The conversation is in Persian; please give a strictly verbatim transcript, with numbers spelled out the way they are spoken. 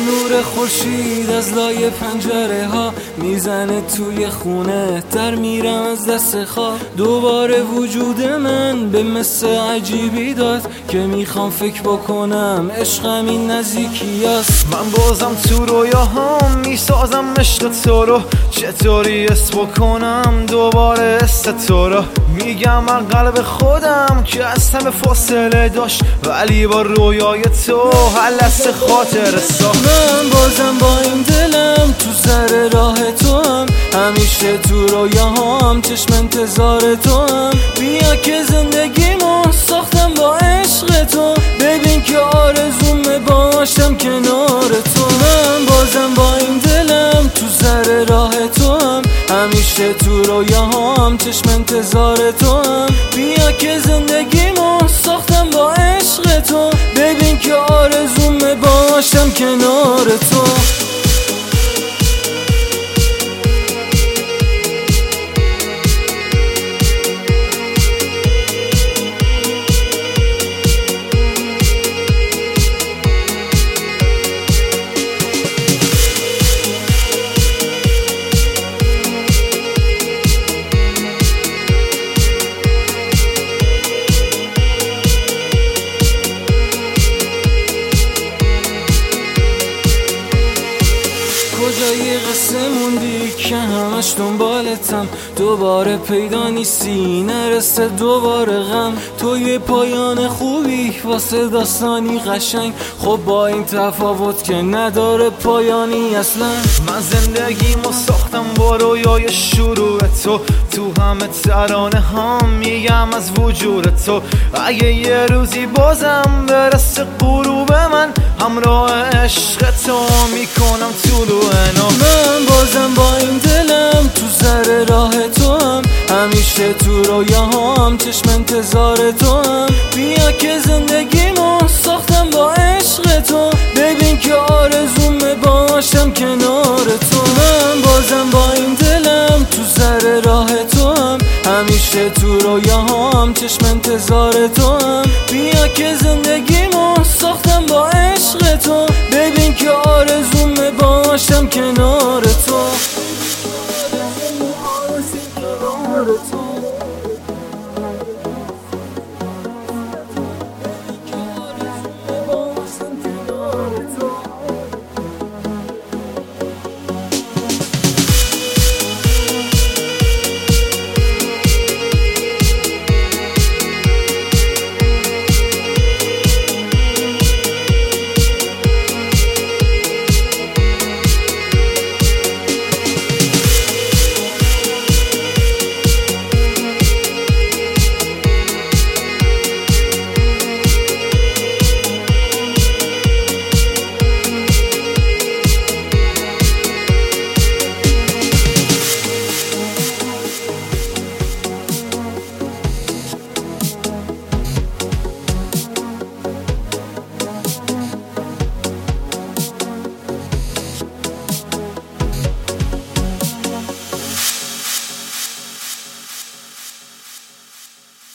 نور خورشید از لای پنجره ها میزنه توی خونه، در میرم از دست خواب. دوباره وجود من به مثل عجیبی داد که میخوام فکر بکنم عشقم این نزدیکی است. من بازم تو رویاهام میسازم عشق تو رو، چطوری اسم بکنم دوباره است تو رو. میگم من قلب خودم که از همه فاصله داشت، ولی با رویای تو هر لحظه خاطر ساخت. من بازم با این دلم تو سر راه تو هم، همیشه تو رویاهام چشم انتظار تو هم. بیا که زندگیمو ساختم با عشق تو، ببین که آرزومه باشم کنار تو. من بازم با این دلم تو سر راه تو هم، همیشه تو رویاهام چشم انتظار تو هم. بیا که زندگیمو ساختم با عشق تو، ببین که آرزومه باشم کنار تو. کجای قصه موندی که همش دنبالتم، دوباره پیدا نیستی نرسه دوباره غم. تو یه پایان خوبی واسه داستانی قشنگ، خب با این تفاوت که نداره پایانی اصلا. من زندگیمو ساختم با رویای شروع تو، تو همه ترانه هم میگم از وجود تو. اگه یه روزی بازم برسه غروب من، همراه عشق تو میکنم طلوع نو. من بازم با این دلم تو سر راه تو هم، همیشه تو رویاهام چشم انتظار تو هم. بیا که زندگیمو ساختم با عشق تو، ببین که آرزومه باشم کنار تو. من بازم با این دلم تو سر راه تو هم، همیشه تو رویاهام چشم انتظار تو هم. بیا که زندگیمو ساختم با عشق تو، ببین که آرزومه باشم کنار تو.